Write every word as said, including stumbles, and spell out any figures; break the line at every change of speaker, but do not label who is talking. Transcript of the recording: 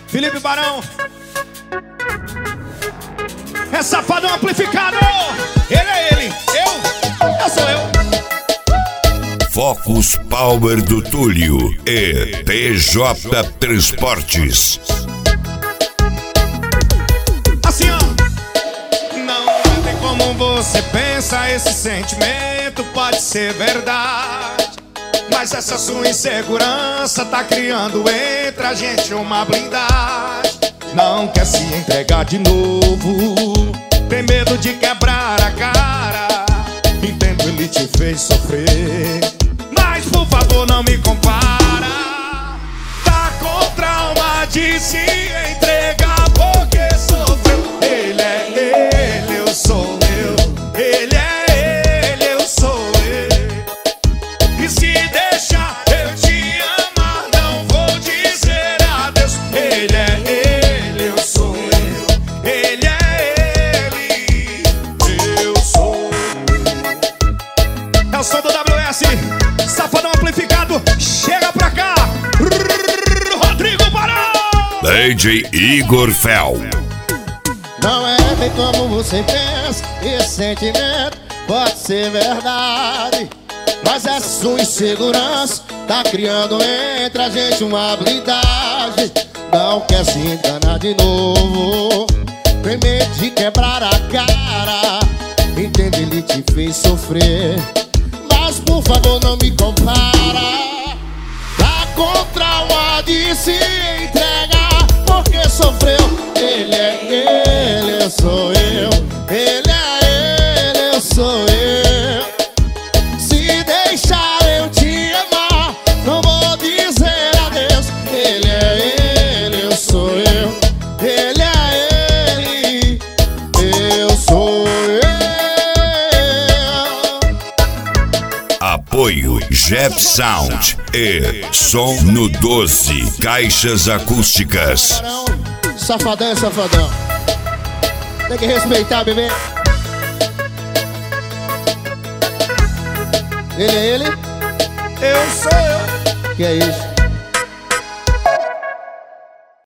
Felipe Barão. É Safadão amplificado. Ele é ele, eu, eu sou eu.
Focus Power do Túlio e T J Transportes.
Assim ó. Não tem como você pensa, esse sentimento pode ser verdade, mas essa sua insegurança tá criando entre a gente uma blindagem. Não quer se entregar de novo, tem medo de quebrar a cara. Entendo, ele te fez sofrer, mas por favor não me compara. Tá com trauma de se entregar porque sofreu. Ele é ele, eu sou eu. Ele é ele, eu sou eu. E se deixar eu te amar, não vou dizer adeus. Ele é ele, eu sou eu. Ele é ele, eu sou eu. É o som do W S, Safadão amplificado. Chega pra cá, Rodrigo Barão.
D J Igor Fel.
Não é bem como você pensa, esse sentimento pode ser verdade, mas essa sua insegurança tá criando entre a gente uma blindagem. Não quer se enganar de novo, tem medo de quebrar a cara. Entende, ele te fez sofrer, mas por favor não me compara. Tá com trauma de se entregar porque sofreu. Ele é ele, eu sou eu. Ele é ele, eu sou eu. Se deixar eu te amar, não vou dizer adeus. Ele é ele, eu sou eu. Ele é ele, eu sou eu.
Apoio Jeff Sound e Som no doze Caixas Acústicas.
Safadão é safadão. Tem que respeitar, bebê. Ele é ele,
Eu sou eu.
que é isso?